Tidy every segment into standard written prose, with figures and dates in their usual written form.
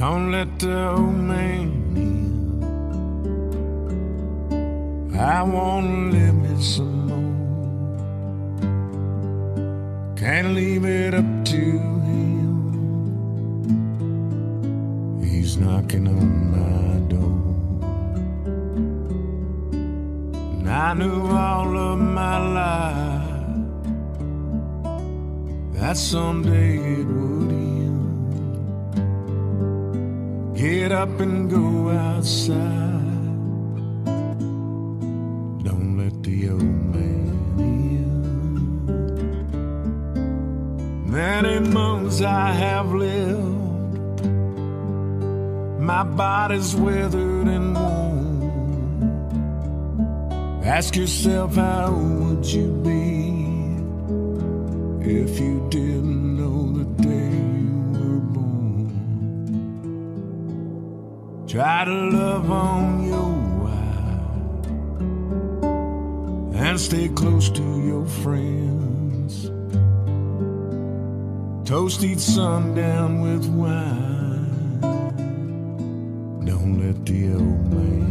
Don't let the old man in. I wanna live me some more. Can't leave it up to him. He's knocking on my door. And I knew all of my life that someday it would end. Get up and go outside. Don't let the old man in. Many months I have lived. My body's withered and worn. Ask yourself, how would you be if you didn't know the day you were born? Try to love on your wife and stay close to your friends. Toast each sundown with wine. Don't let the old man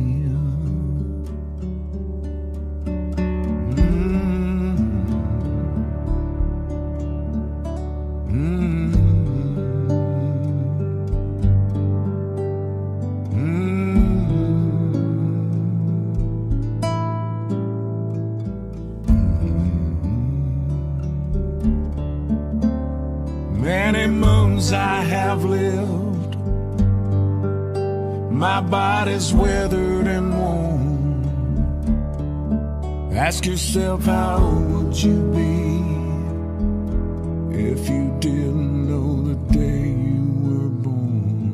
I have lived. My body's withered and worn. Ask yourself, how would you be if you didn't know the day you were born?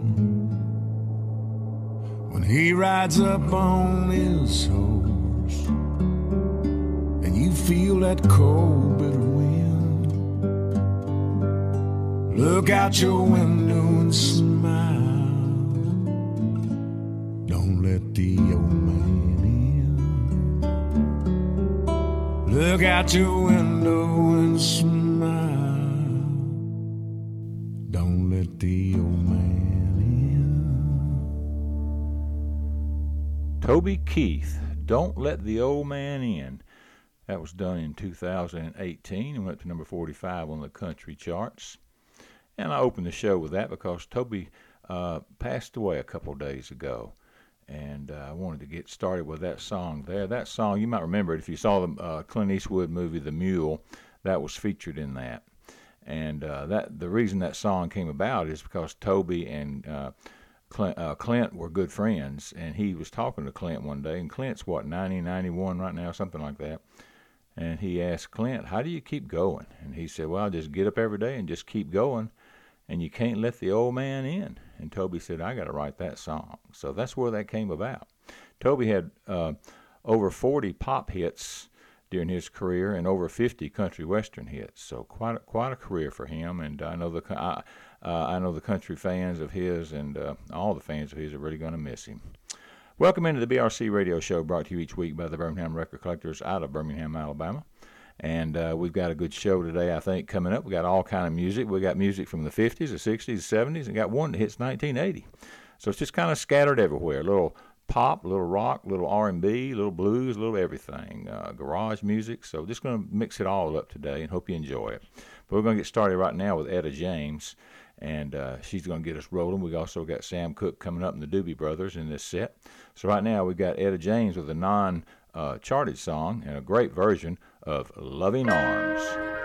When he rides up on his horse and you feel that cold, bitter wind, look out your window and smile. Don't let the old man in. Look out your window and smile. Don't let the old man in. Toby Keith, Don't Let the Old Man In. That was done in 2018 and went to number 45 on the country charts. And I opened the show with that because Toby passed away a couple days ago. And I wanted to get started with that song there. That song, you might remember it if you saw the Clint Eastwood movie, The Mule. That was featured in that. And the reason that song came about is because Toby and Clint were good friends. And he was talking to Clint one day. And Clint's, 90, 91 right now, something like that. And he asked Clint, how do you keep going? And he said, well, I just get up every day and just keep going. And you can't let the old man in. And Toby said, I got to write that song. So that's where that came about. Toby had over 40 pop hits during his career and over 50 country western hits. So quite a career for him. And I know the country fans of his and all the fans of his are really going to miss him. Welcome into the BRC Radio Show, brought to you each week by the Birmingham Record Collectors out of Birmingham, Alabama. And we've got a good show today, I think, coming up. We got all kind of music. We got music from the 50s, the 60s, the 70s, and got one that hits 1980. So it's just kind of scattered everywhere. A little pop, a little rock, a little R&B, a little blues, a little everything. Garage music. So just going to mix it all up today and hope you enjoy it. But we're going to get started right now with Etta James. And she's going to get us rolling. We've also got Sam Cooke coming up in the Doobie Brothers in this set. So right now we've got Etta James with a non-charted song and a great version of Loving Arms.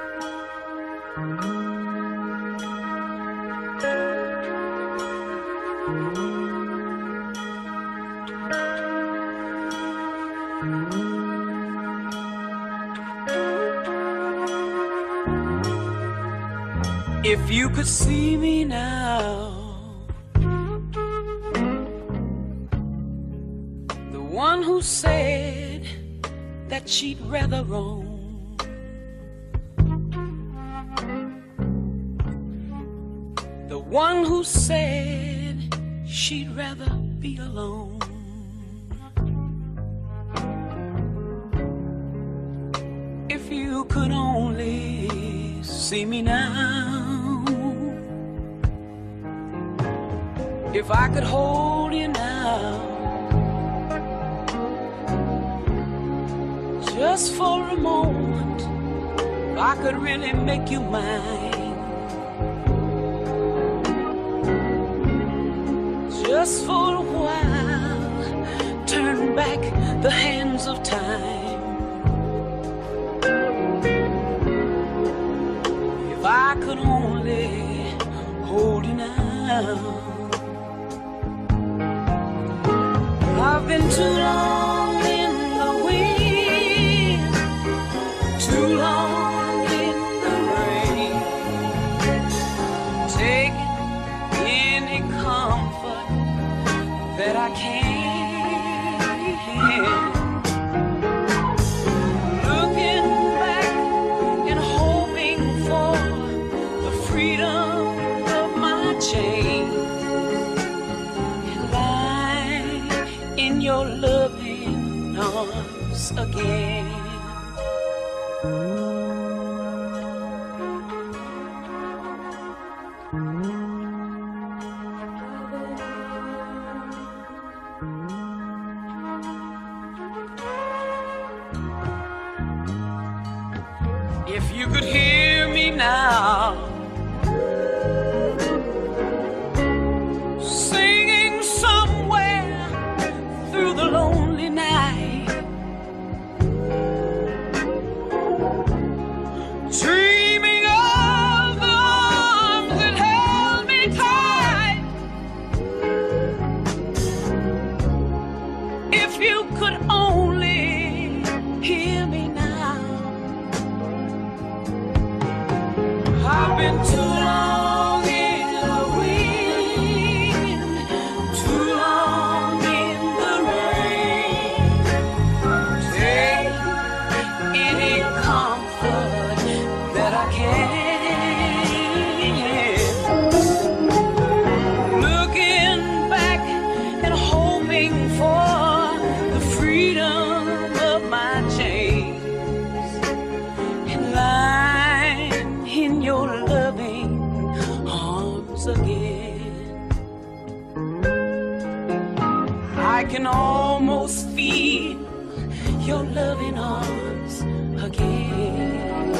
If you could see me now, the one who said that she'd rather roam, the one who said she'd rather be alone. If you could only see me now, If I could hold you now, just for a moment, if I could really make you mine, just for a while, turn back the hands of time. If I could only hold you now. I've been too long in the wind, too long in the rain, taking any comfort that I can, looking back and hoping for the freedom of my chain, and lying in your loving arms again. If you could hear me now, singing somewhere through the lonely night, dreaming of the arms that held me tight. If you could only hear me now, I've been too long in the wind, too long in the rain, take any comfort that I can, looking back and hoping for the freedom of my chains, and lying in your loving arms again. I can almost feel your loving arms again.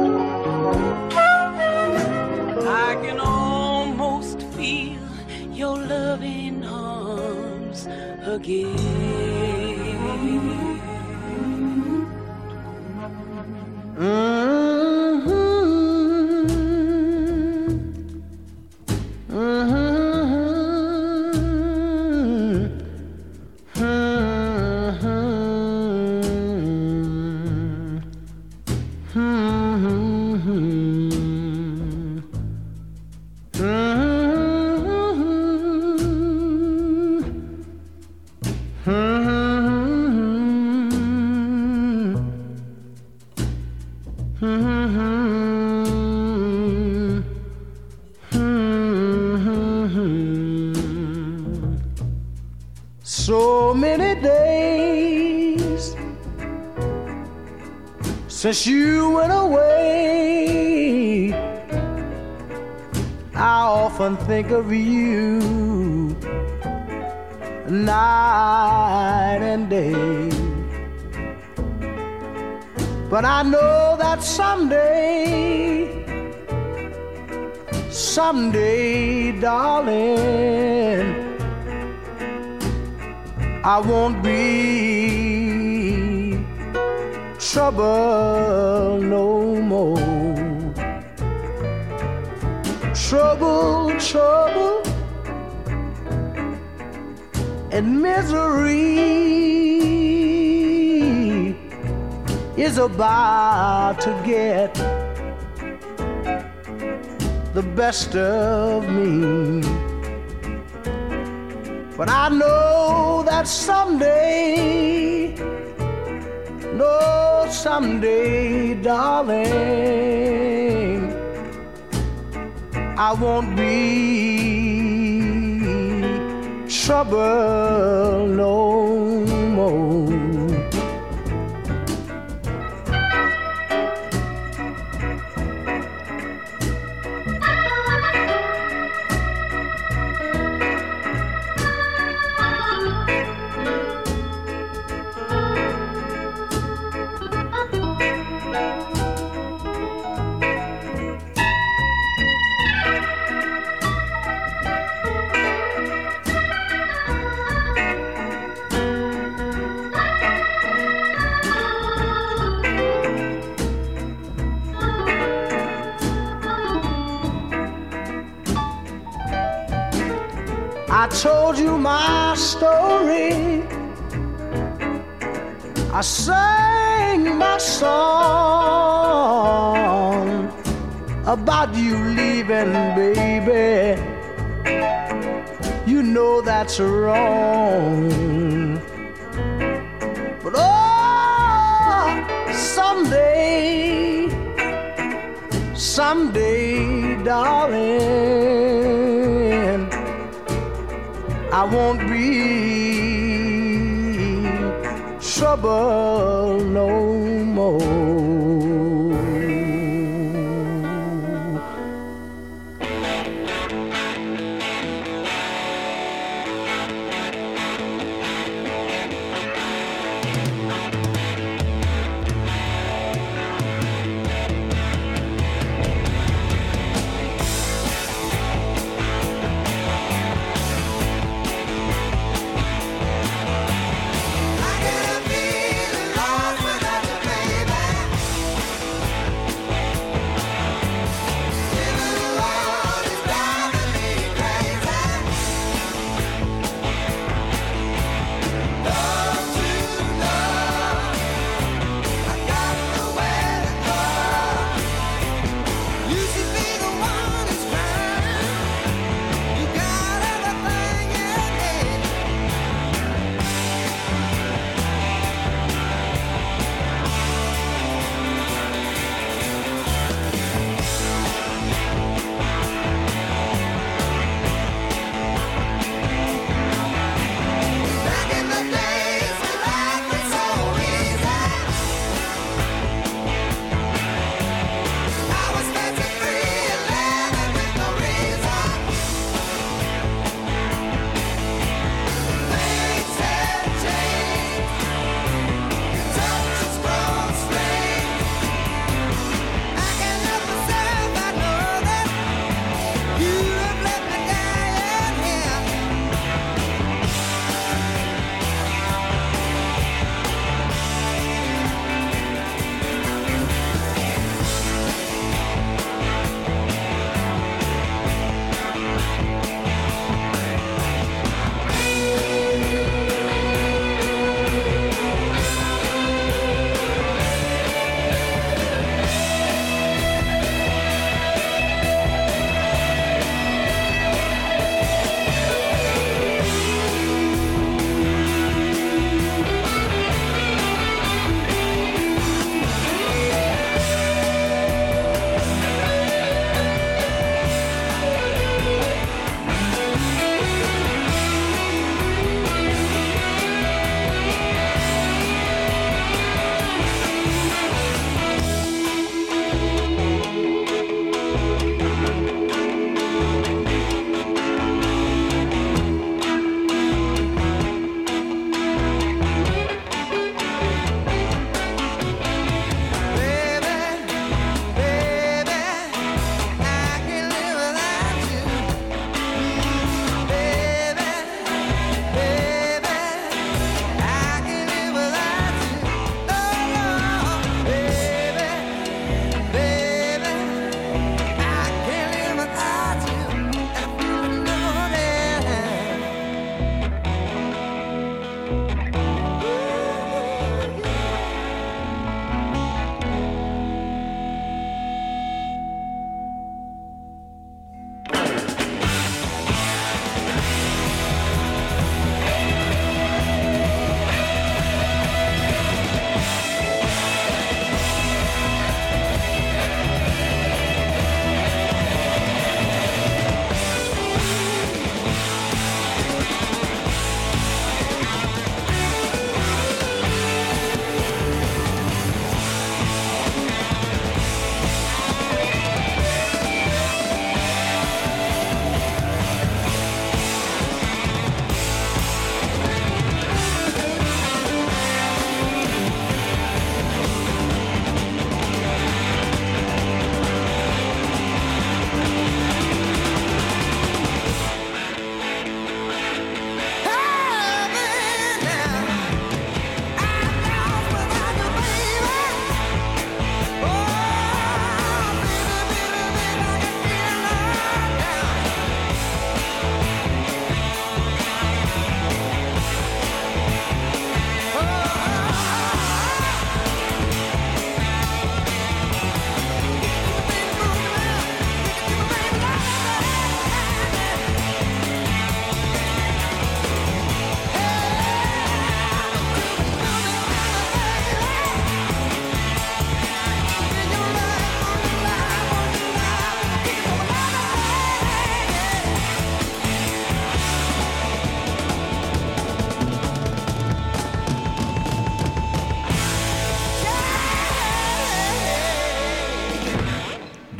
I can almost feel your loving arms again. So many days since you went away, I often think of you night and day. But I know that someday, darling, I won't be troubled no more. Trouble and misery is about to get the best of me. But I know that someday, darling, I won't be troubled no more. told you my story. I sang my song about you leaving, baby. You know that's wrong. But oh, someday, darling, I won't be trouble no more. I get a feeling lost without you, baby.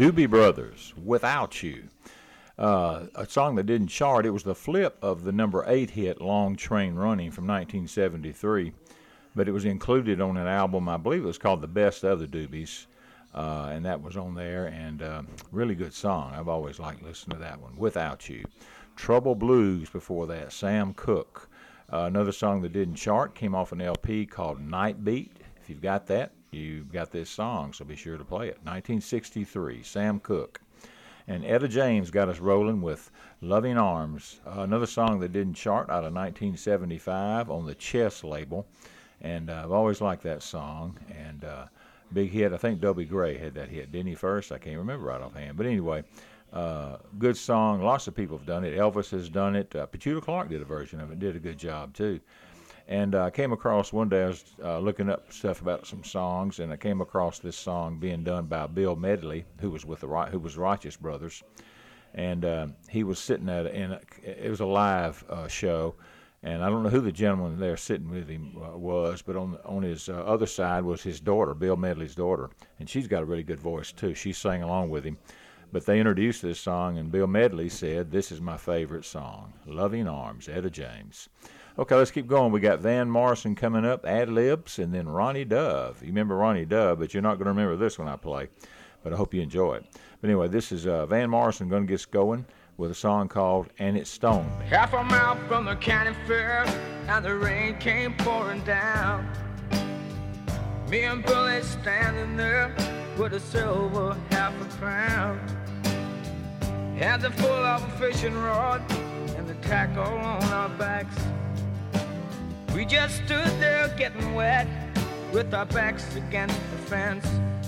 Doobie Brothers, Without You. A song that didn't chart. It was the flip of the number 8 hit Long Train Running from 1973, but it was included on an album, I believe it was called The Best of the Doobies, and that was on there, and really good song. I've always liked listening to that one, Without You. Trouble Blues before that, Sam Cooke. Another song that didn't chart, came off an LP called Night Beat. If you've got that, you've got this song, so be sure to play it. 1963, Sam Cooke. And Etta James got us rolling with Loving Arms, another song that didn't chart out of 1975 on the Chess label. And I've always liked that song. And big hit, I think Dobie Gray had that hit, didn't he, first? I can't remember right offhand. But anyway, good song. Lots of people have done it. Elvis has done it. Petula Clark did a version of it, did a good job, too. And I came across one day, I was looking up stuff about some songs, and I came across this song being done by Bill Medley, who was Righteous Brothers, and he was sitting it was a live show, and I don't know who the gentleman there sitting with him was, but on his other side was his daughter, Bill Medley's daughter, and she's got a really good voice too. She sang along with him. But they introduced this song, and Bill Medley said, "This is my favorite song, Loving Arms," Etta James. Okay, let's keep going. We got Van Morrison coming up, ad-libs, and then Ronnie Dove. You remember Ronnie Dove, but you're not going to remember this one I play. But I hope you enjoy it. But anyway, this is Van Morrison going to get us going with a song called And It Stoned Me. Half a mile from the county fair, and the rain came pouring down. Me and Billy standing there with a silver half a crown. Had the full of a fishing rod and the tackle on our backs. We just stood there getting wet with our backs against the fence.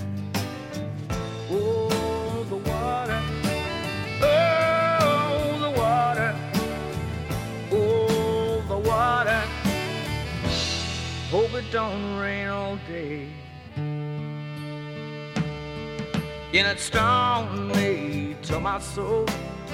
Oh, the water. Oh, the water. Oh, the water. Hope it don't rain all day. And it stung me to my soul.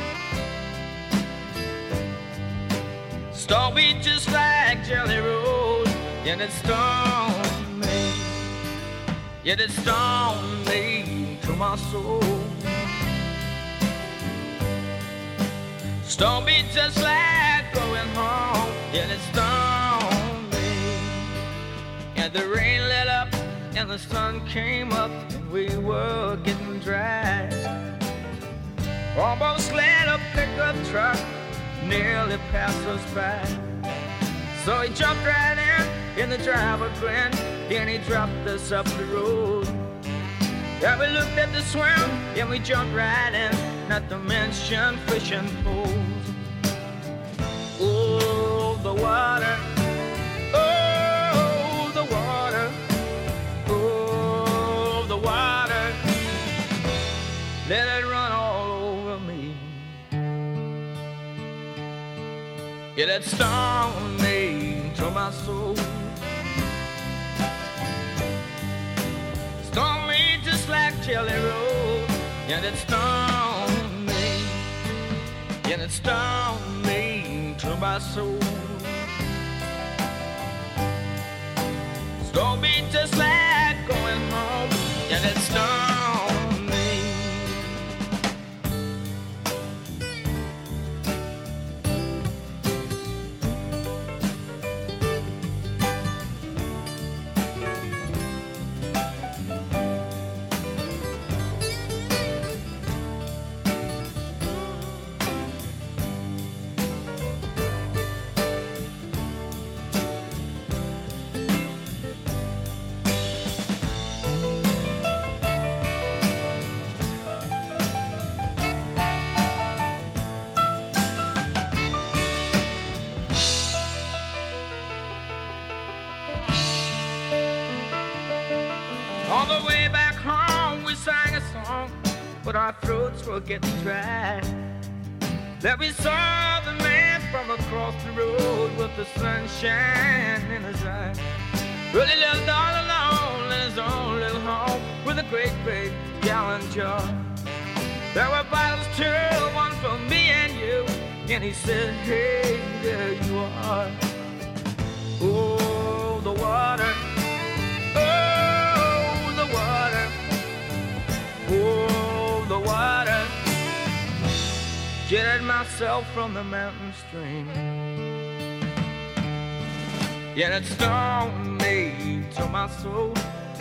Stung me just like Jelly Roll. And it stung me. Yet it stung me to my soul. Stung me just like going home. Yet it stung me. And the rain let up and the sun came up. We were getting dry. Almost let a pickup truck nearly pass us by. So he jumped right in the driver grinned, and he dropped us up the road. Yeah, we looked at the swim, and we jumped right in, not to mention fishing poles. Oh, the water. Oh, the water. Oh, the water. Let it run all over me. Yeah, that stung me to my soul. Stung me just like Jelly Roll. Yeah, that stung me. Yeah, that stung me to my soul. Stung me just like going home. Yeah, that stung me. On the way back home, we sang a song, but our throats were getting dry. Then we saw the man from across the road with the sunshine in his eye. Well, he lived all alone in his own little home with a great, great gallon jar. There were bottles too, one for me and you. And he said, hey, there you are. Oh, the water. Oh, the hid myself from the mountain stream. Yet it stung me to my soul.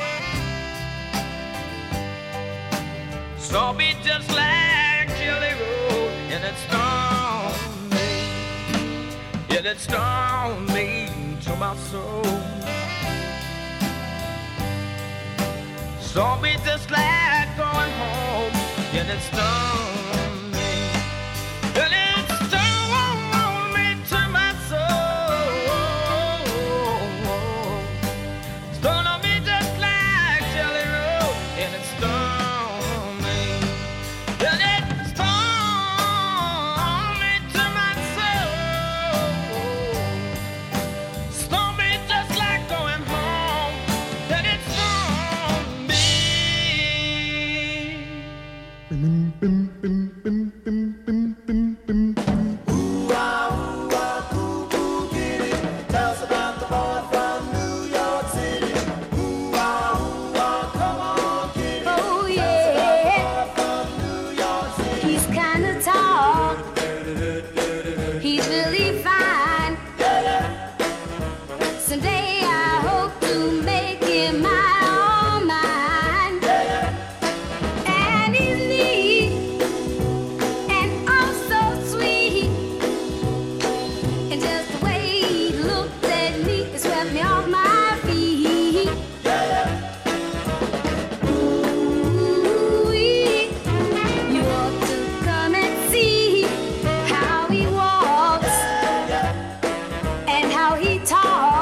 Saw me just like Jelly Roll. Yet it stung me. Yet it stung me to my soul. Saw me just like going home. Yet it stung me. Yet it stung me to my soul. Stung on me just like Jelly Roll. Yet it stung me. Yet it stung me to my soul. Stung me just like going home. Yet it stung me. Oh yeah, he's kinda tall. He's really fine. Someday I hope to make him my own mine. And he's neat and oh so sweet. And just the way he looked at me, it swept me off my feet. Ooh, you ought to come and see how he walks and how he talks.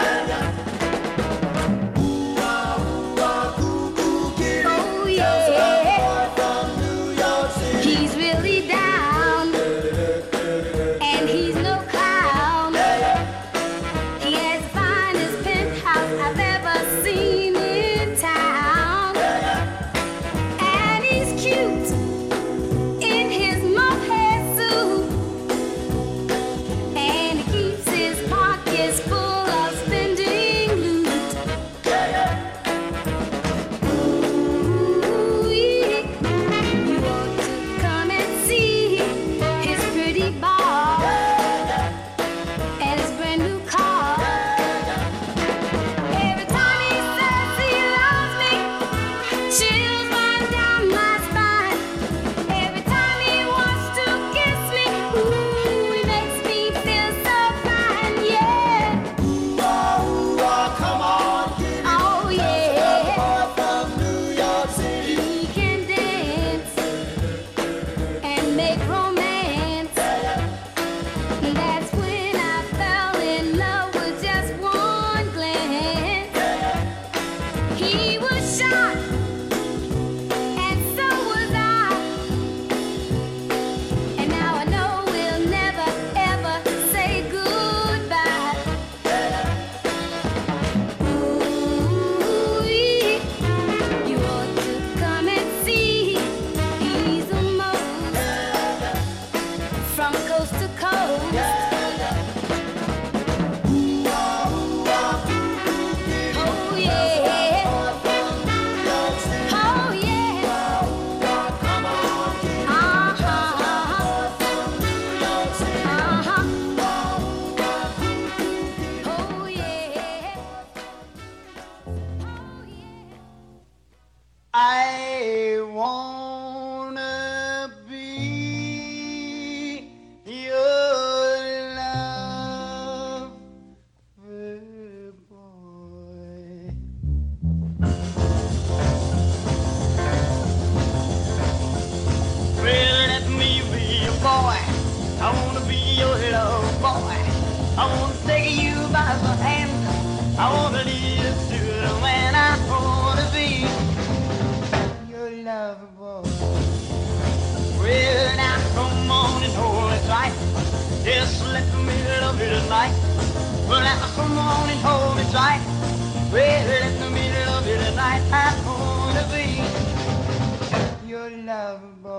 Oh yeah, he's really down and he's no clown. He has the finest penthouse I've ever seen in town. And he's cute in his mohair suit. And he keeps his pockets full of spending loot. Ooh, you ought to come and see his pretty bar and his brand new car. Every time he says he loves me, chills run down my spine. Every time he wants to kiss me, ooh, he makes me feel so fine, yeah. Oh yeah, he can dance and make romance. That's when I fell in love with just one glance. He was shot, and so was I. And now I know we'll never ever say goodbye. Ooh, you ought to come and see. He's the most from coast to coast. Oh yeah. Oh yeah. Oh yeah. I wanna be your lover boy. Well, let me be your boy. I wanna be your love boy. I wanna take you by the hand. I wanna lead you to the man I wanna be. Your lover boy. Well, now come on and hold it tight. Just let me love you tonight. Well, now come on and hold me tight. Well, let me love you tonight. I wanna be your lover boy.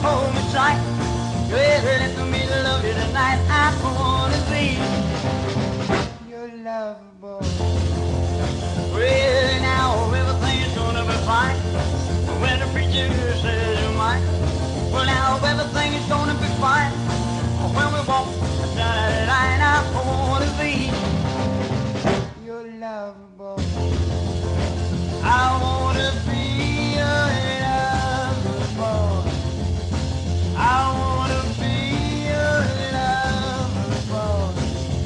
hold me tight. You ever let me love you tonight. I wanna be your lover boy. Well, now everything's gonna be fine when the preacher says you might. Well, now everything's gonna be fine when we walk down that line. I wanna be your lover boy. I wanna be your lover boy. I wanna be your lover boy.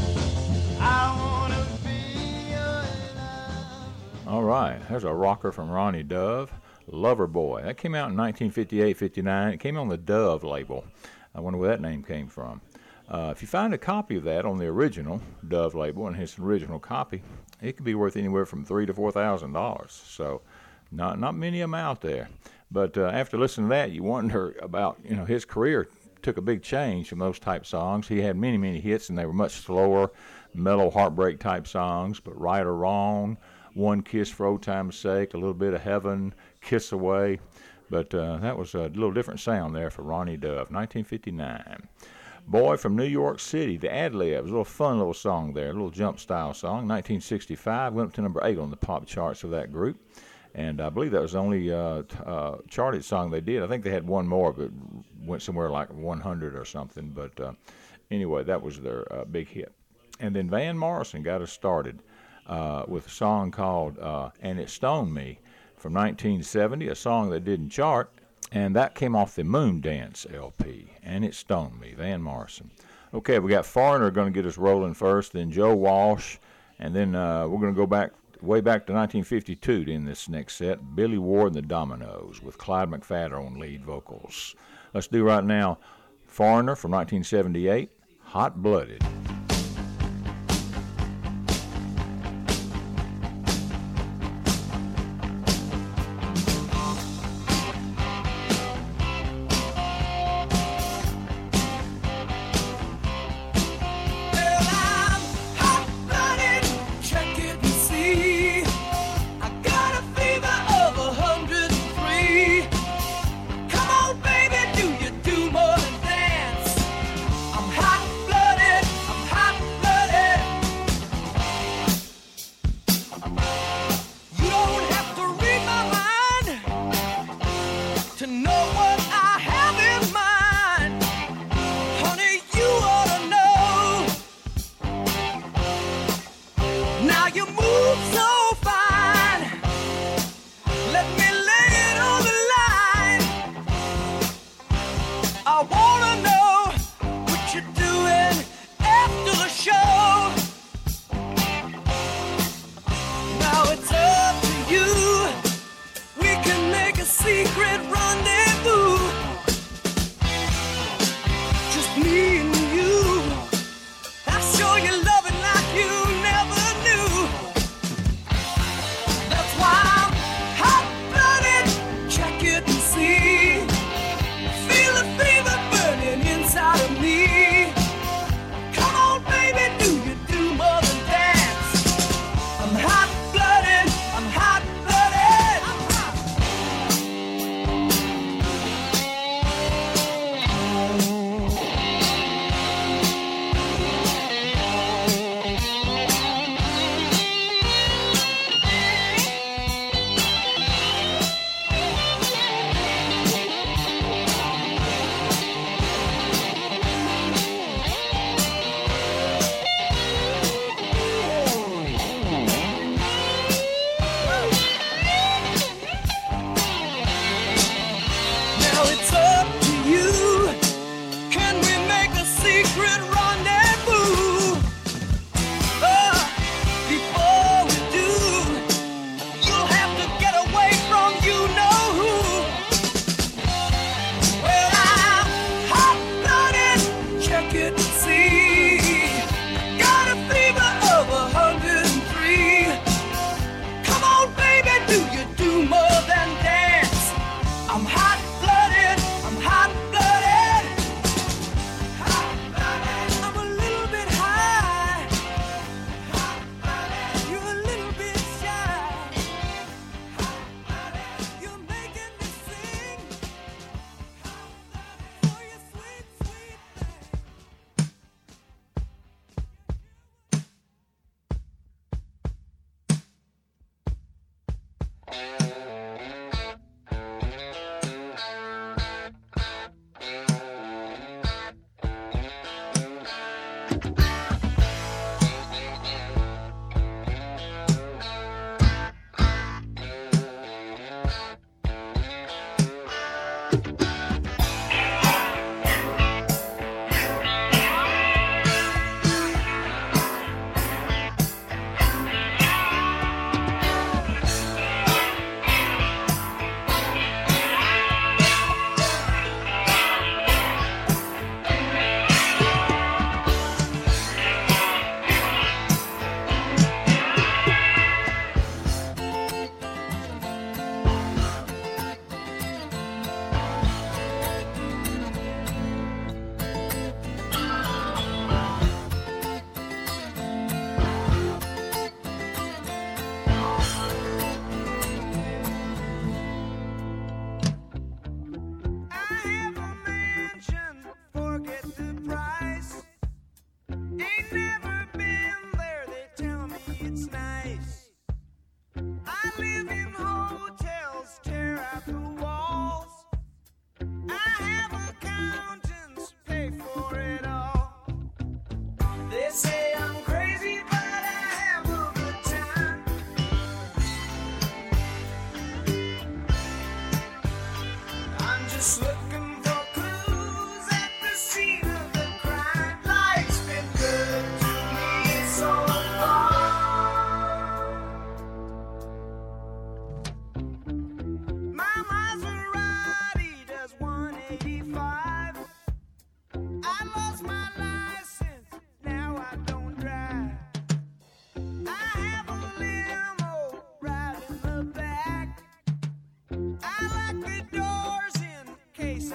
I wanna be your lover. All right, there's a rocker from Ronnie Dove, Lover Boy. That came out in 1958-59. It came on the Dove label. I wonder where that name came from. If you find a copy of that on the original Dove label and his original copy, it could be worth anywhere from $3,000 to $4,000. So, not many of them out there. But after listening to that, you wonder about, his career took a big change from those type songs. He had many, many hits, and they were much slower, mellow heartbreak type songs. But Right or Wrong, One Kiss for Old Time's Sake, A Little Bit of Heaven, Kiss Away. But that was a little different sound there for Ronnie Dove, 1959. Boy from New York City, the Ad-Libs, a little fun little song there, a little jump style song. 1965, went up to number 8 on the pop charts of that group. And I believe that was the only charted song they did. I think they had one more, but went somewhere like 100 or something. But anyway, that was their big hit. And then Van Morrison got us started with a song called And It Stoned Me from 1970, a song that didn't chart. And that came off the Moon Dance LP, And It Stoned Me, Van Morrison. Okay, we got Foreigner going to get us rolling first, then Joe Walsh, and then we're going to go way back to 1952 in this next set, Billy Ward and the Dominoes with Clyde McPhatter on lead vocals. Let's do right now Foreigner from 1978, Hot Blooded. I'm hot-blooded, I'm just looking for clues at the scene of the crime. Life's been good to me so far. My Maserati does 185. I lost my license, now I don't drive. I have a limo right in the back. I lock the doors in case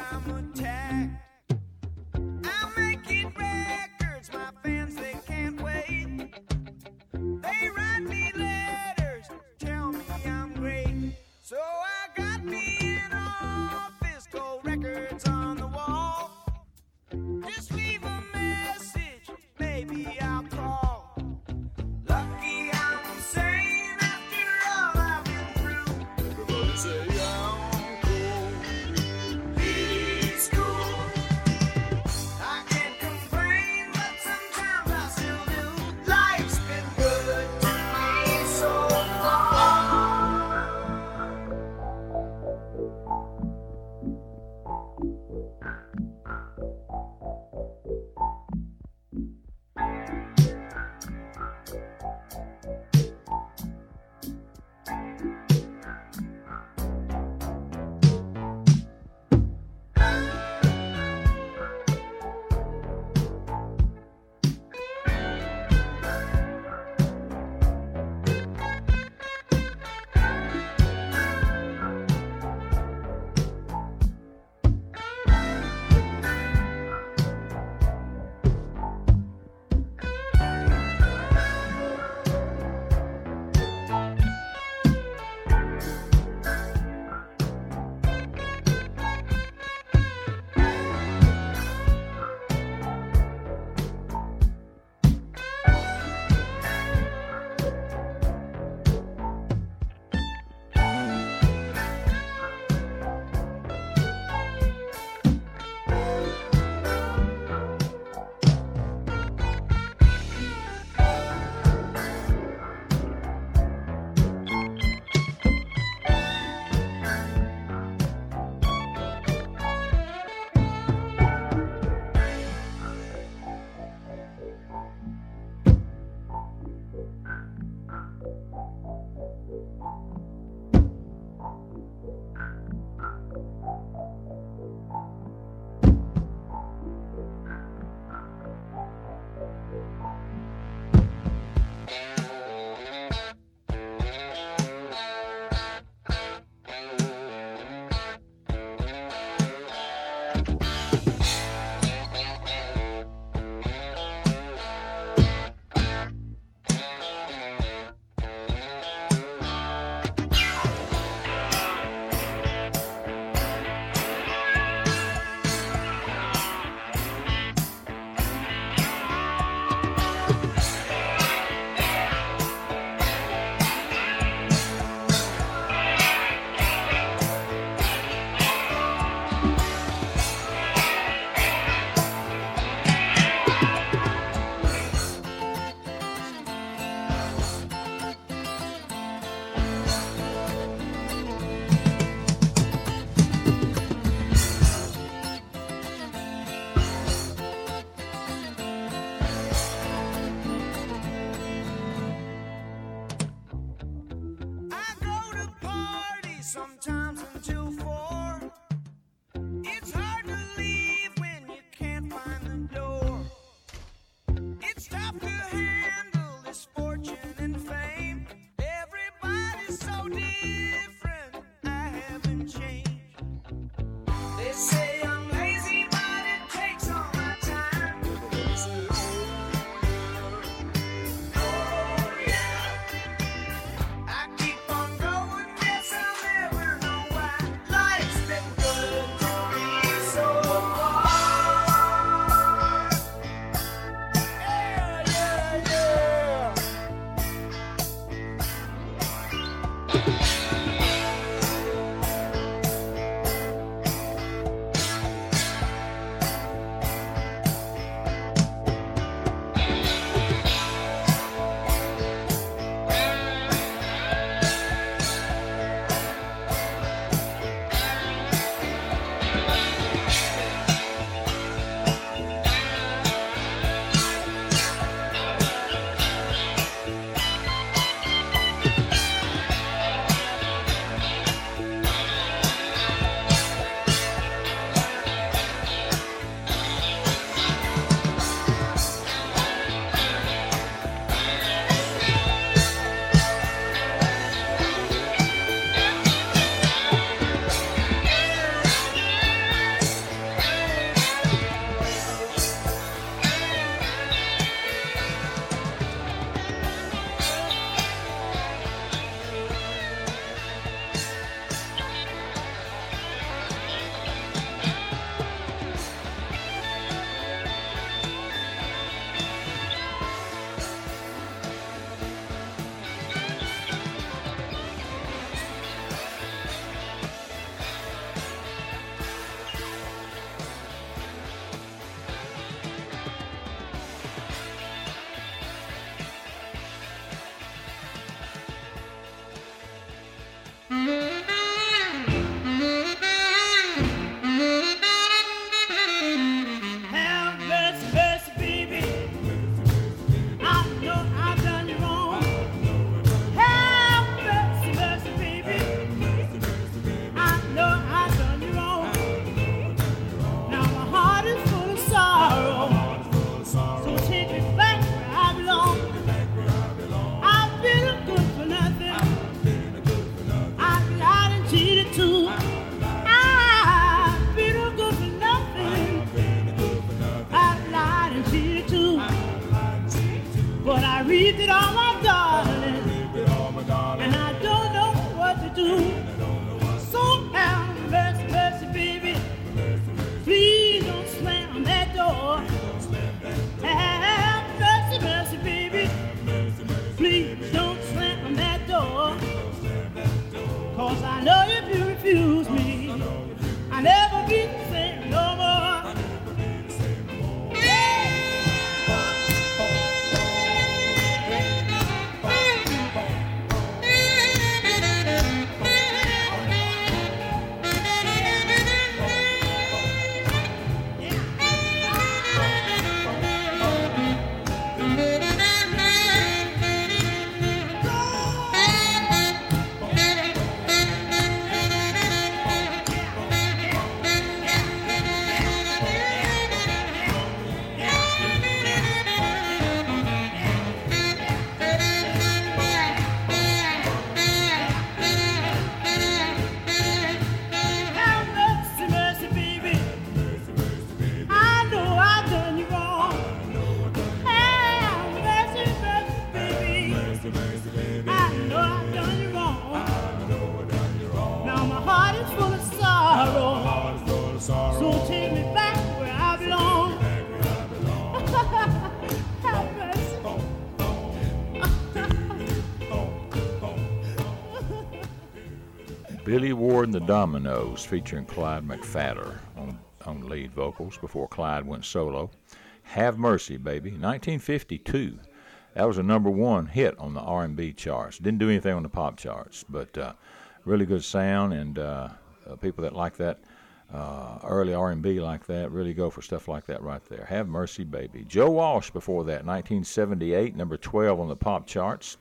it all, my darling. And I don't know what to do. So have mercy, mercy, baby. Please don't slam that door. Have mercy, mercy, baby. Please don't slam that door. 'Cause I know if you refuse me, I never be the same no more. Billy Ward and the Dominoes, featuring Clyde McPhatter on lead vocals before Clyde went solo. Have Mercy, Baby, 1952. That was a #1 hit on the R&B charts. Didn't do anything on the pop charts, but really good sound, and people that like that early R&B like that really go for stuff like that right there. Have Mercy, Baby. Joe Walsh before that, 1978, #12 on the pop charts.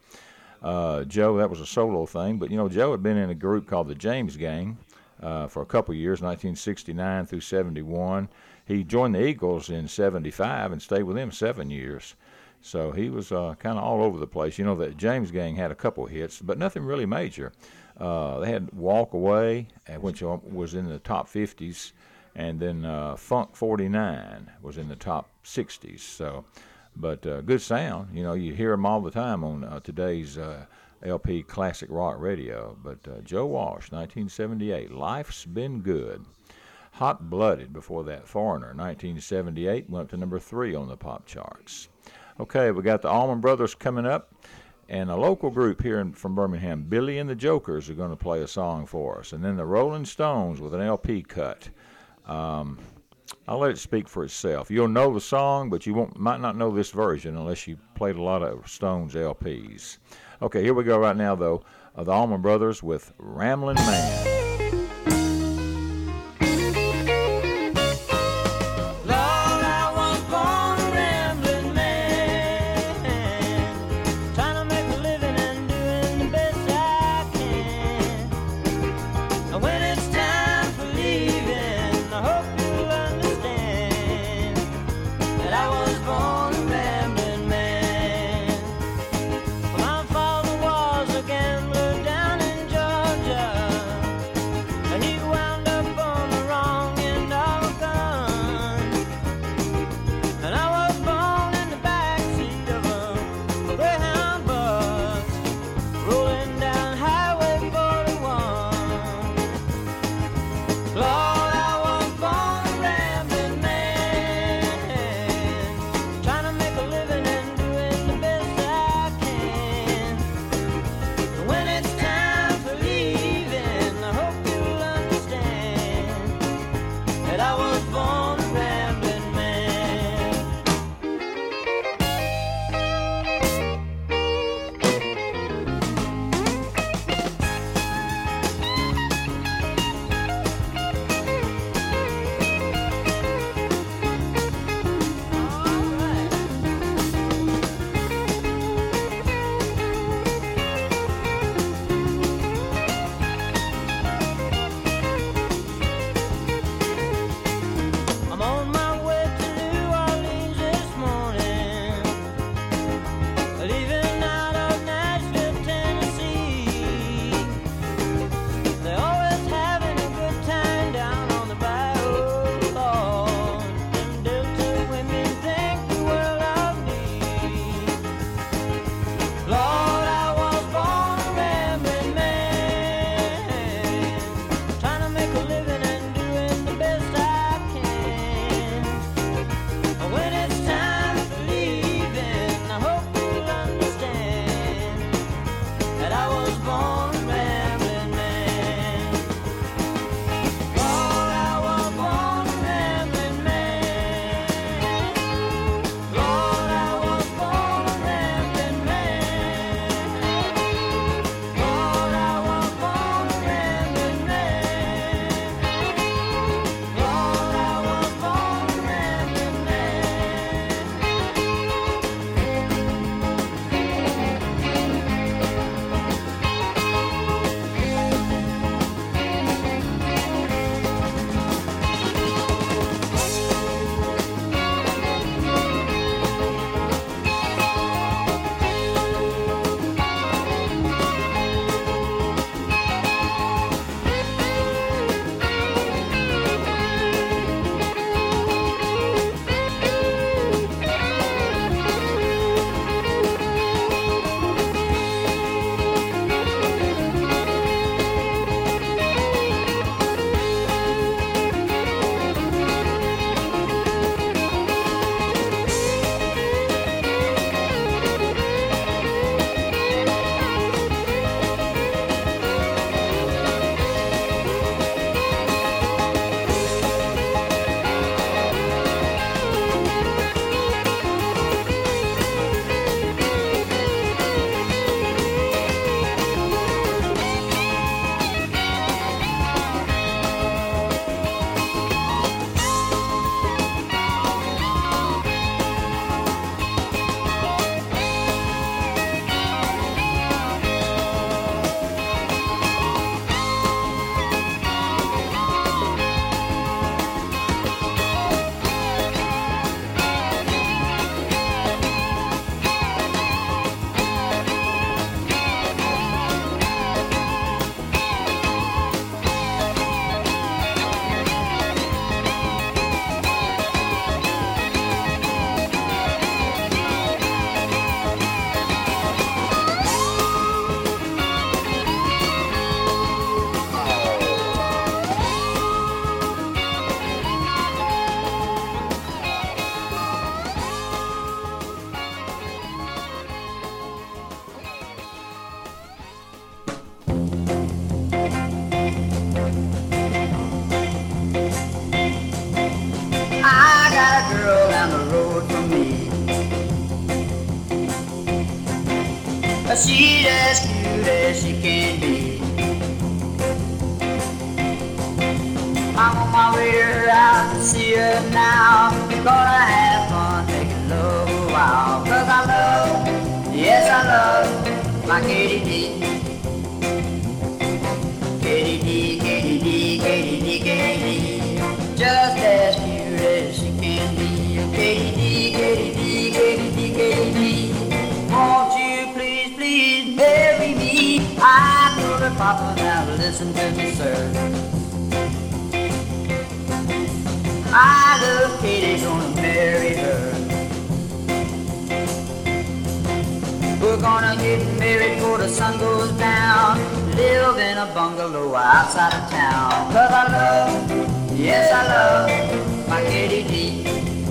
Joe, that was a solo thing, but, you know, Joe had been in a group called the James Gang for a couple years, 1969 through 71. He joined the Eagles in 75 and stayed with them 7 years. So he was kind of all over the place. You know, the James Gang had a couple hits, but nothing really major. They had Walk Away, which was in the top 50s, and then Funk 49 was in the top 60s. So, but good sound. You know, you hear them all the time on today's LP Classic Rock Radio. But Joe Walsh, 1978, Life's Been Good. Hot Blooded before that, Foreigner, 1978, went up to #3 on the pop charts. Okay, we got the Allman Brothers coming up, and a local group here from Birmingham, Billy and the Jokers, are going to play a song for us. And then the Rolling Stones with an LP cut. I'll let it speak for itself. You'll know the song, but you might not know this version unless you played a lot of Stones LPs. Okay, here we go right now, though. The Allman Brothers with Ramblin' Man. she's as cute as she can be. I'm on my way to her house to see her now. Gonna have fun making love a while. 'Cause I love, yes I love my Katie D. Katie D, Katie D, Katie D, Katie D, just as cute as she can be. Katie D, Katie D, Katie D, Katie D, won't you please, please marry me? I told her papa, now listen to me, sir. I love Katie, gonna marry her. We're gonna get married before the sun goes down. Live in a bungalow outside of town. 'Cause I love, yes I love my Katie D.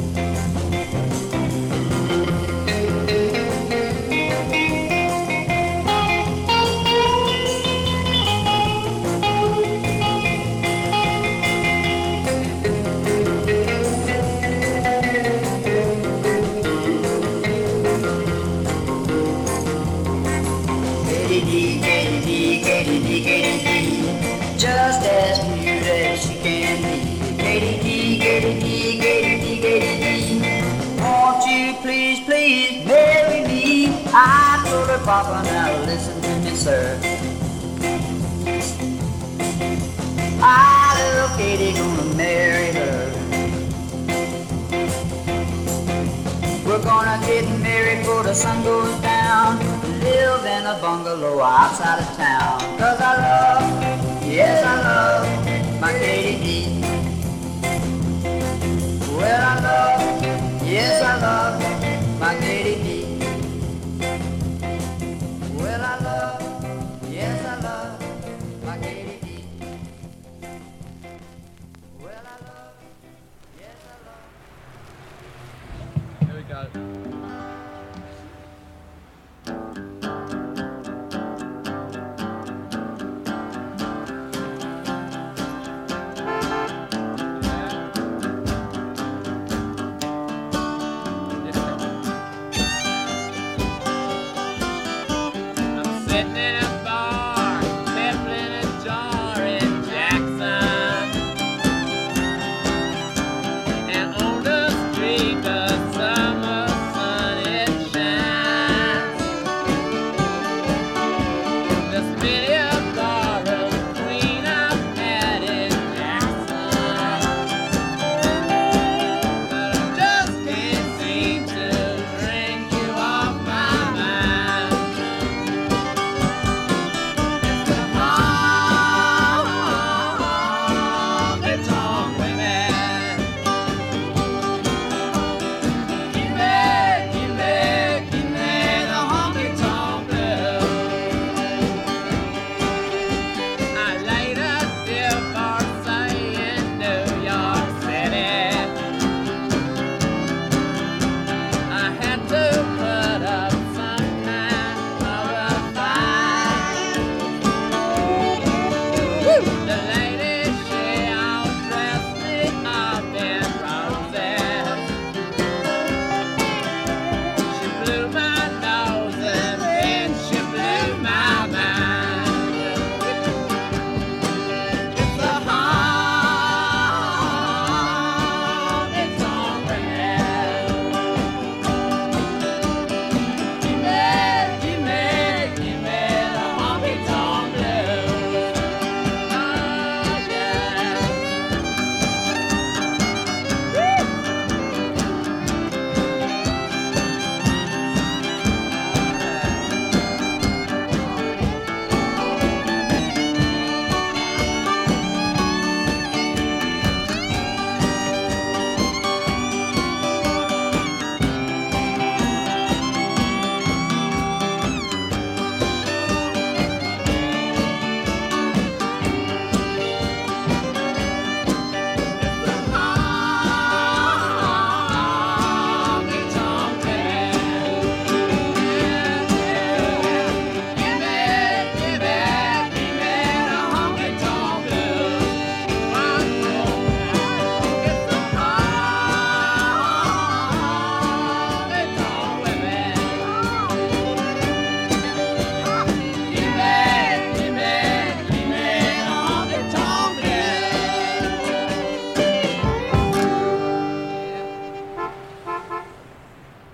Just as cute as she can be. Katie D, Katie D, Katie D, Katie D, won't you please, please marry me? I told her papa, now listen to me, sir. I love Katie, gonna marry her. We're gonna get married before the sun goes down. Live in a bungalow outside of town. 'Cause I love, yes I love my Katie D. Well I love, yes I love my Katie D. Well I love, yes I love my Katie D. Well I love, yes I love. There we got it.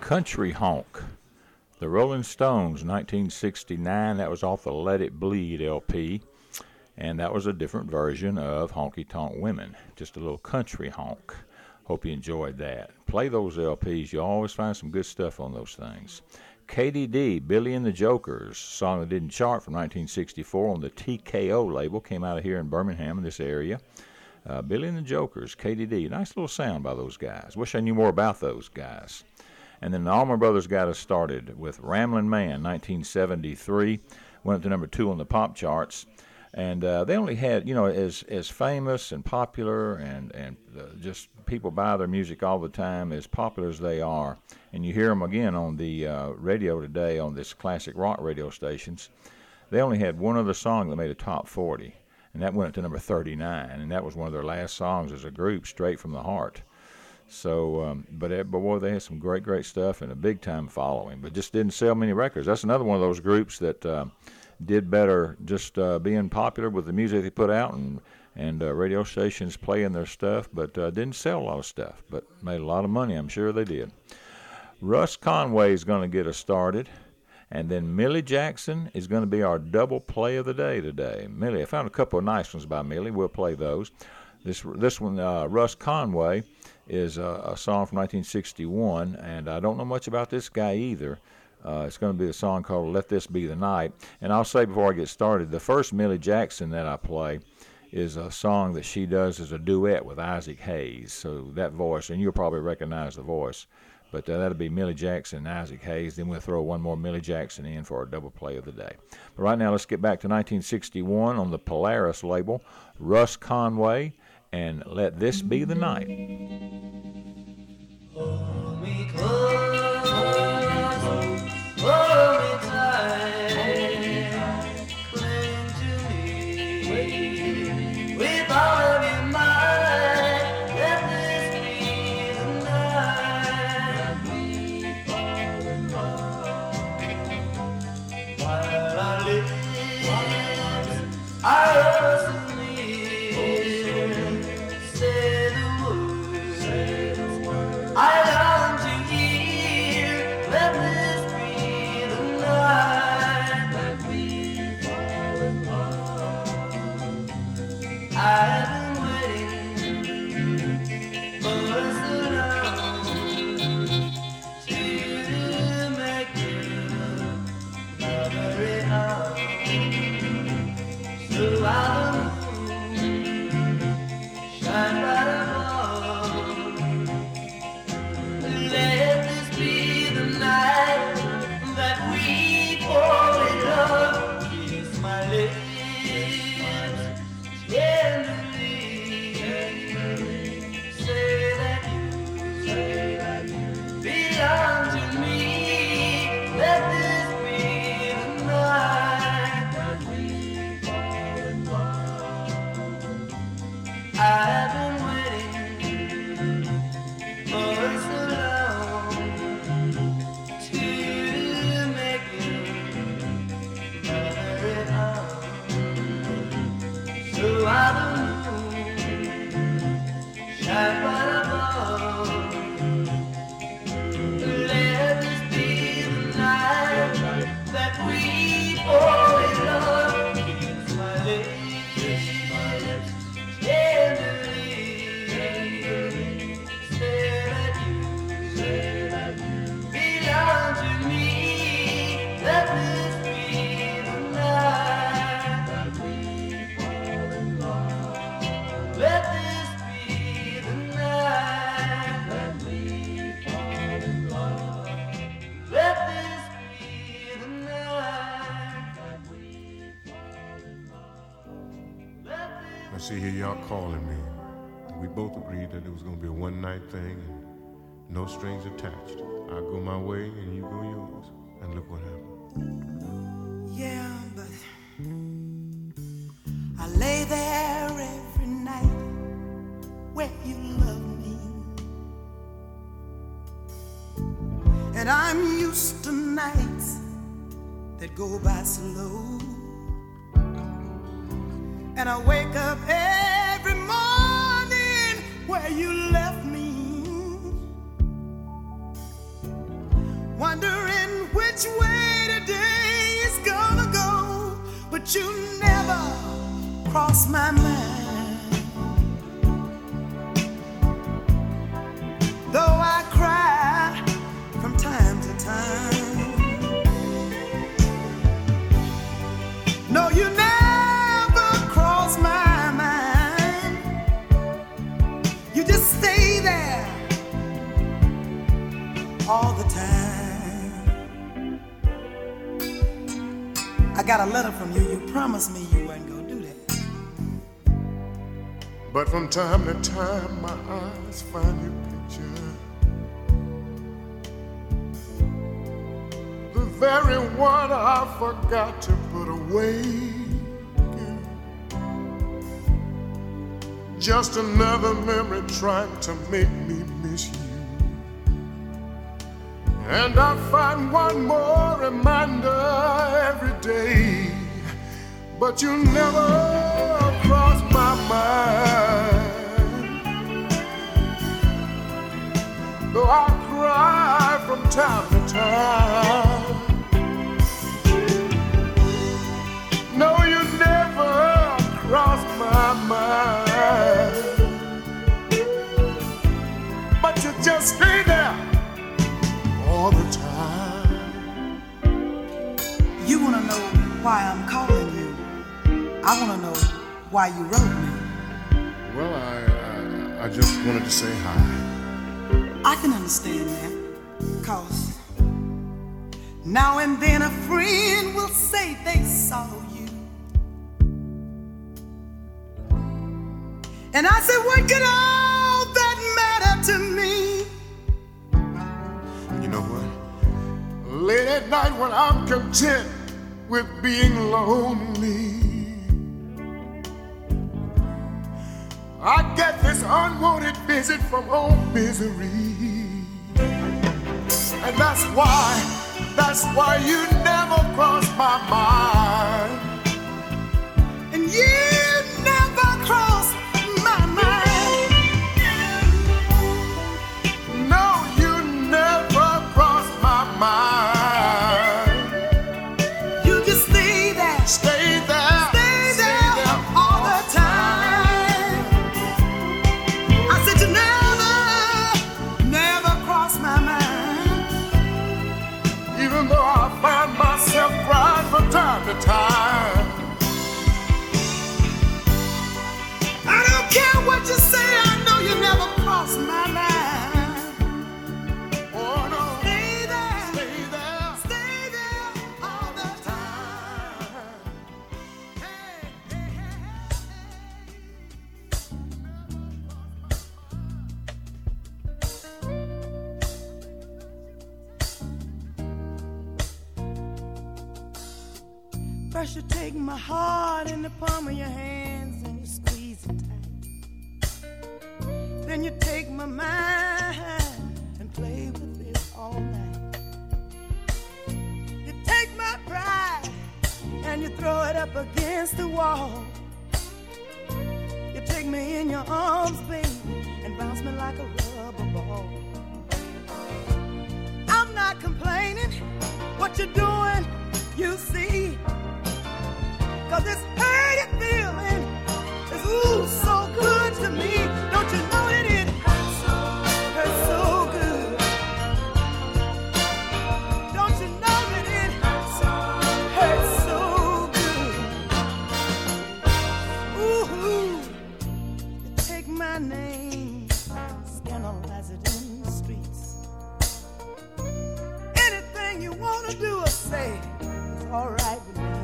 Country Honk. The Rolling Stones, 1969. That was off the Let It Bleed LP. And that was a different version of Honky Tonk Women. Just a little country honk. Hope you enjoyed that. Play those LPs. You always find some good stuff on those things. KDD, Billy and the Jokers, song that didn't chart from 1964 on the TKO label. Came out of here in Birmingham, in this area. Billy and the Jokers, KDD. Nice little sound by those guys. Wish I knew more about those guys. And then the Allman Brothers got us started with Ramblin' Man, 1973. Went up to number 2 on the pop charts. And they only had, as famous and popular and just people buy their music all the time, as popular as they are. And you hear them again on the radio today on this classic rock radio stations. They only had one other song that made a top 40, and that went to number 39. And that was one of their last songs as a group, Straight from the Heart. So, but boy, they had some great stuff and a big time following, but just didn't sell many records. That's another one of those groups that did better just being popular with the music they put out and radio stations playing their stuff, but didn't sell a lot of stuff, but made a lot of money. I'm sure they did. Russ Conway is going to get us started, and then Millie Jackson is going to be our double play of the day today. Millie, I found a couple of nice ones by Millie. We'll play those. This one, Russ Conway, is a song from 1961, and I don't know much about this guy either. It's going to be a song called Let This Be the Night. And I'll say before I get started, the first Millie Jackson that I play is a song that she does as a duet with Isaac Hayes. So that voice, and you'll probably recognize the voice, but that'll be Millie Jackson and Isaac Hayes. Then we'll throw one more Millie Jackson in for our double play of the day. But right now, let's get back to 1961 on the Polaris label, Russ Conway, and Let This Be the Night. Hold me close, hold me tight, cling to me with all of your might. Let this be the night while our lips are also near. Say the words I long to hear. Let this be the night that we fall in love. I've been waiting for so long to make you my very own. So while the moon shine bright above, let this be the night that we fall in love. Kiss my lips tenderly. Say that you belong to me. Let this be the night that we fall in love. I've been waiting for so long to make you my very own. So while the moon shines bright above, let this be the night that we fall in love. Kiss my lips tenderly. Say that you belong to me. Let this be the night that we fall in love. Let this be the night that we fall in love. Let this be the night that we fall in love. Let this I see here y'all calling me. We both agreed that it was gonna be a one-night thing and no strings attached. I go my way and you go yours. And look what happened. Yeah, but I lay there every night where you love me, and I'm used to nights that go by slow, and I wake up every morning where you left me, you never cross my mind. Though I cry from time to time. No, you never cross my mind. You just stay there all the time. I got a letter from you. You promised me you weren't gonna do that. But from time to time, my eyes find your picture. The very one I forgot to put away. Just another memory trying to make me miss you. And I find one more reminder every day. But you never cross my mind. Though I cry from time to time. No, you never cross my mind. But you just stay there all the time. You wanna know why I'm calling you? I wanna know why you wrote me. Well, I just wanted to say hi. I can understand that, 'cause now and then a friend will say they saw you. And I said, what could all that matter to me? You know what? Late at night when I'm content with being lonely, I get this unwanted visit from old misery. And that's why you never cross my mind. And you never cross my mind. No, you never cross my mind. You just stay there. Stay there. Stay there all the time. I said you never cross my mind. Even though I find myself crying from time to time. I don't care what you say, I know you never cross my mind. Oh no. Stay there. Stay there. Stay there all the time. Hey, hey, hey, hey. First you take my heart in the palm of your hands and you squeeze it tight. Then you take my mind and play with it all night. You take my pride and you throw it up against the wall. You take me in your arms, baby, and bounce me like a rubber ball. I'm not complaining, what you're doing, you see. 'Cause this hurting feeling is ooh so good to me. Don't you know that it hurts so good? Don't you know that it hurts so good? Ooh, you take my name, scandalize it in the streets. Anything you wanna do or say is alright with me.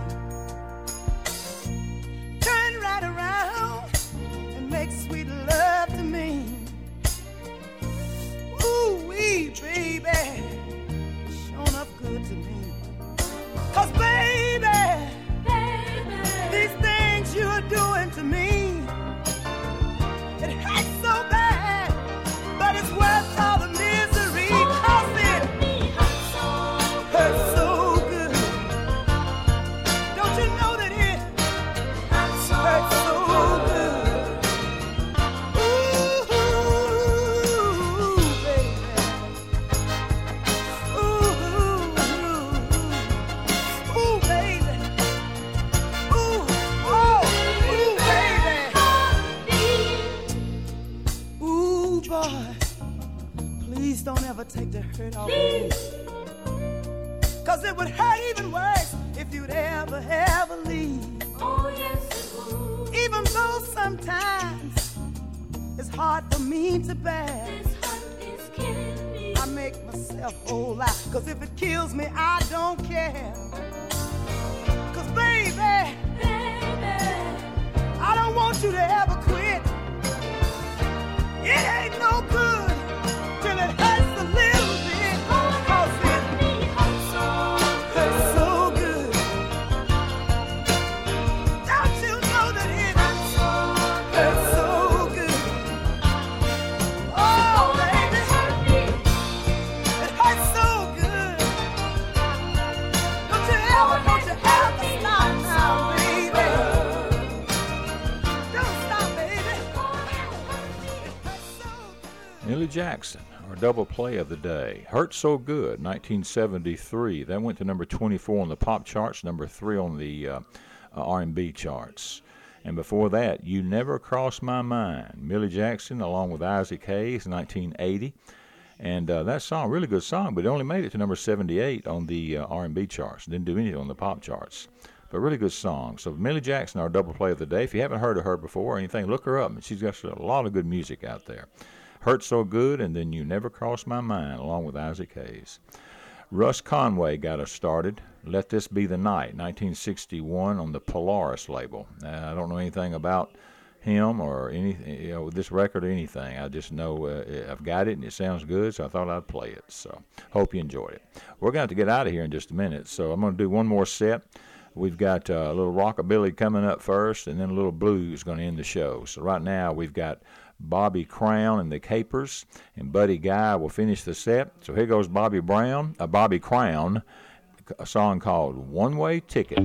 Turn right around and make sweet love to me. Ooh, wee, baby, shown up good to me. 'Cause baby, these things you're doing to me, it hurts so bad, but it's worth all the misery. 'Cause it hurts so good. boy, please don't ever take the hurt off me. Cause it would hurt even worse if you'd ever leave. Oh, yes, it would. Even though sometimes it's hard for me to bear. This hurt is killing me. I make myself whole lot. Cause if it kills me, I don't care. Cause baby, I don't want you to ever quit. It ain't no good till it hurts a little bit. Cause it hurts so good. Don't you know that it hurts so good? Oh, baby, it hurts so good. Don't you ever stop now, baby. Don't stop, baby. It hurts so good. Millie Jackson, our double play of the day. Hurt So Good, 1973. That went to number 24 on the pop charts, number 3 on the R&B charts. And before that, You Never Cross My Mind. Millie Jackson, along with Isaac Hayes, 1980. And that song, really good song, but it only made it to number 78 on the R&B charts. Didn't do anything on the pop charts. But really good song. So Millie Jackson, our double play of the day. If you haven't heard of her before or anything, look her up. She's got a lot of good music out there. Hurt So Good, and then You Never Cross My Mind, along with Isaac Hayes. Russ Conway got us started. Let This Be the Night, 1961 on the Polaris label. I don't know anything about him or anything, this record or anything. I just know I've got it and it sounds good, so I thought I'd play it. So hope you enjoyed it. We're going to have to get out of here in just a minute, so I'm going to do one more set. We've got a little rockabilly coming up first, and then a little blues going to end the show. So right now we've got Bobby Crown and the Capers, and Buddy Guy will finish the set. So here goes Bobby Crown, a song called One Way Ticket.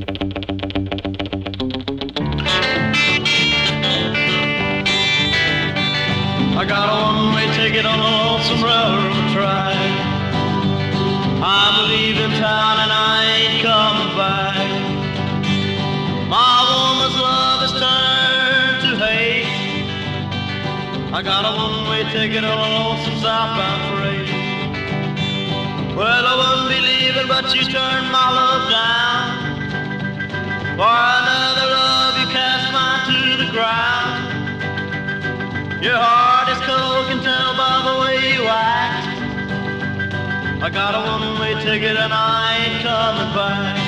I got a one-way ticket on a lonesome railroad track. I'm leaving town and I ain't coming back. My woman's love has turned to hate. I got a one-way ticket on a lonesome southbound freight. Well, I wouldn't be leaving, but you turned my love down. For another love, you cast mine to the ground. Your heart is cold, can tell by the way you act. I got a one-way ticket and I ain't coming back.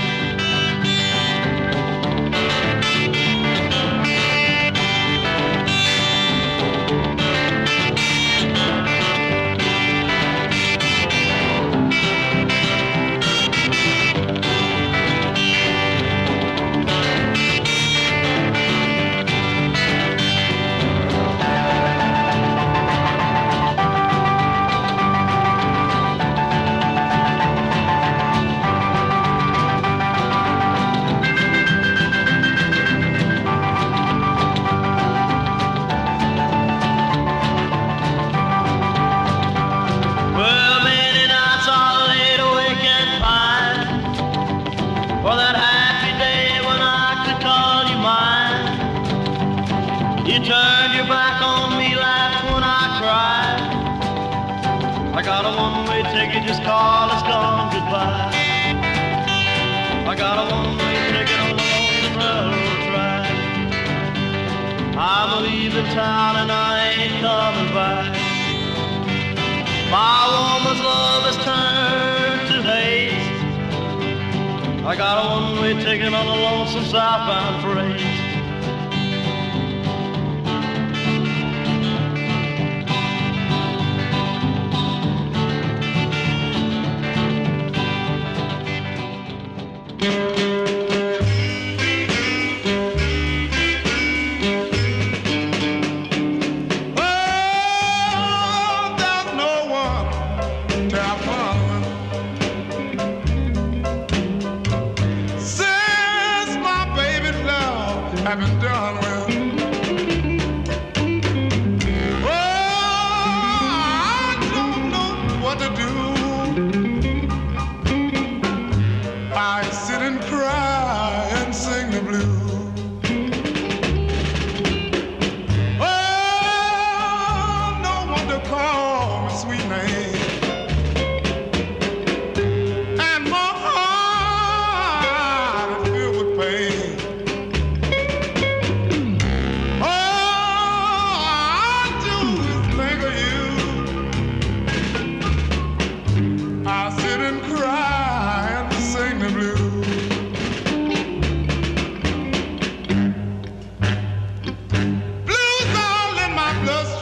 Just call us gone goodbye. I got a one-way ticket on the lonesome railroad track. I'm leaving town and I ain't coming back. My woman's love has turned to hate. I got a one-way ticket on the lonesome southbound freight.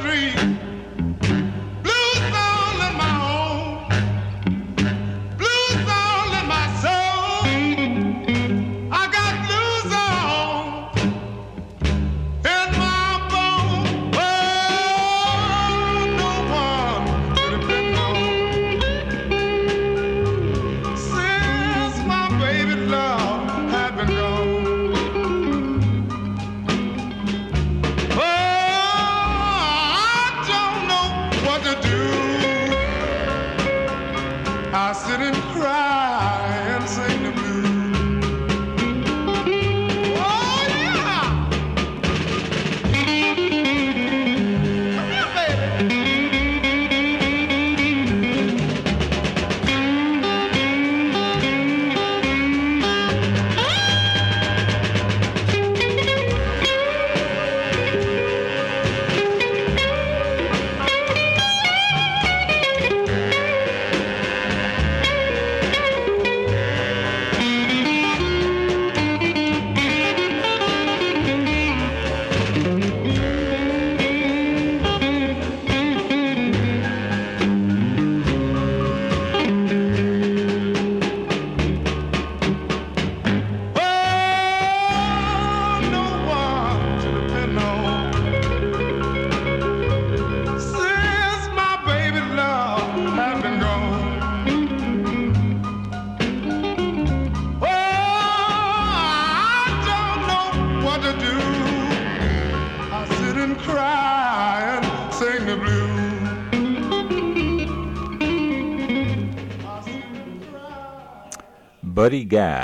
Buddy Guy,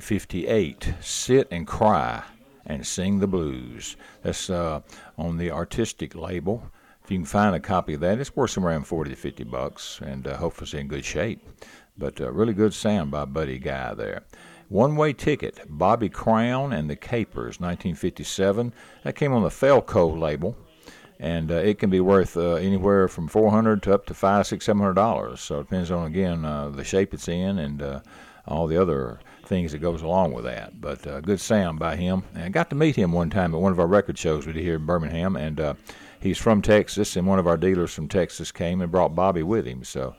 1958, Sit and Cry and Sing the Blues. That's on the Artistic label. If you can find a copy of that, it's worth somewhere around $40 to $50, and hopefully it's in good shape. But really good sound by Buddy Guy there. One Way Ticket, Bobby Crown and the Capers, 1957. That came on the Felco label, and it can be worth anywhere from $400 to up to $500, $600, $700. So it depends on, again, the shape it's in and all the other things that goes along with that. But good sound by him. And I got to meet him one time at one of our record shows we did here in Birmingham, and he's from Texas, and one of our dealers from Texas came and brought Bobby with him. So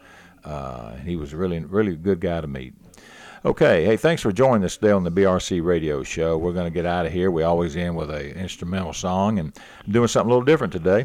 he was really, really good guy to meet. Okay, hey, thanks for joining us today on the BRC Radio Show. We're going to get out of here. We always end with an instrumental song, and I'm doing something a little different today.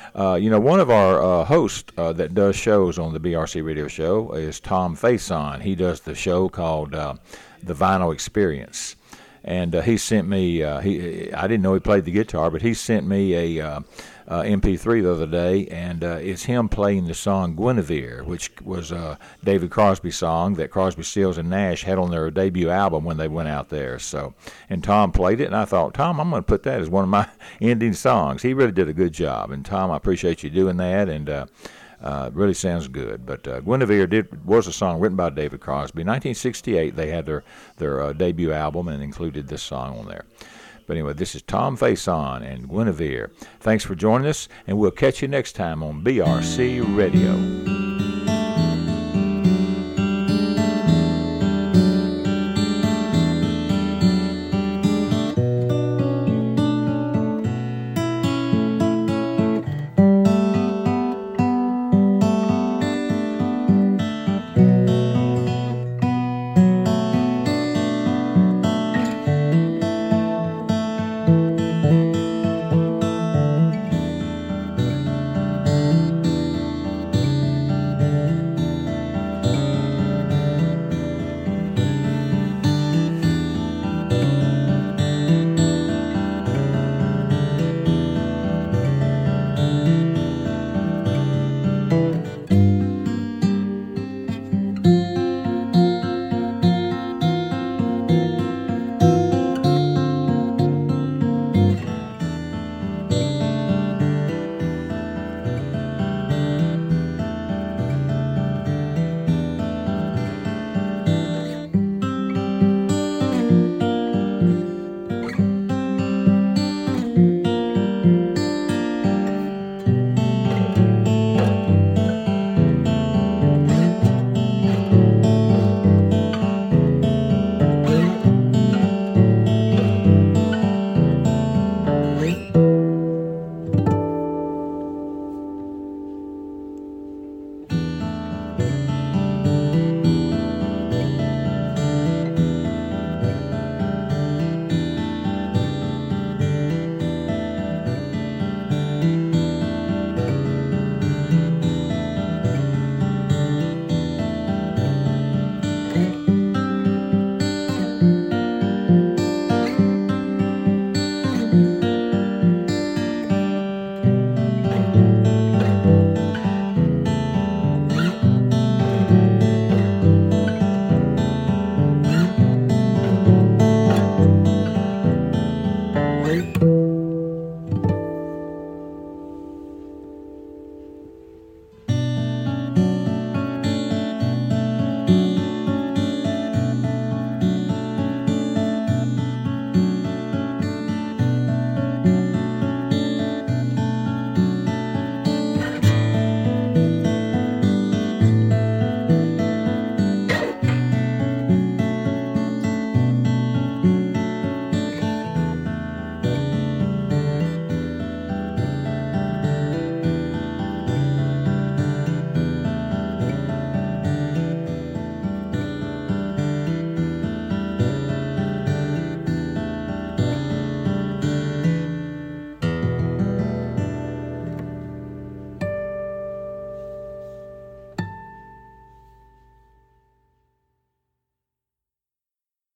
One of our hosts that does shows on the BRC Radio Show is Tom Faison. He does the show called The Vinyl Experience. And he sent me, I didn't know he played the guitar, but he sent me a MP3 the other day, and it's him playing the song Guinevere, which was a David Crosby song that Crosby, Stills, and Nash had on their debut album when they went out there. So, and Tom played it, and I thought, Tom, I'm going to put that as one of my ending songs. He really did a good job, and Tom, I appreciate you doing that, and really sounds good. But Guinevere was a song written by David Crosby. In 1968, they had their debut album and included this song on there. But anyway, this is Tom Faison and Guinevere. Thanks for joining us, and we'll catch you next time on BRC Radio.